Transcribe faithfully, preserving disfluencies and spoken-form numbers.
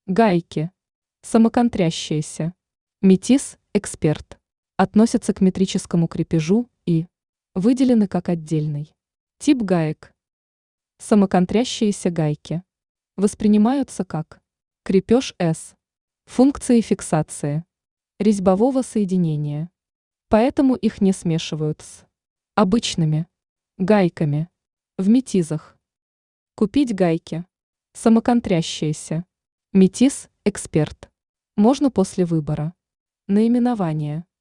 Гайки. Самоконтрящиеся. Метис, эксперт. Относятся к метрическому крепежу и выделены как отдельный тип гаек. Самоконтрящиеся гайки воспринимаются как крепеж S, функции фиксации, резьбового соединения, поэтому их не смешивают с обычными гайками в метизах. Купить гайки. Самоконтрящиеся. Метис, эксперт. Можно после выбора наименования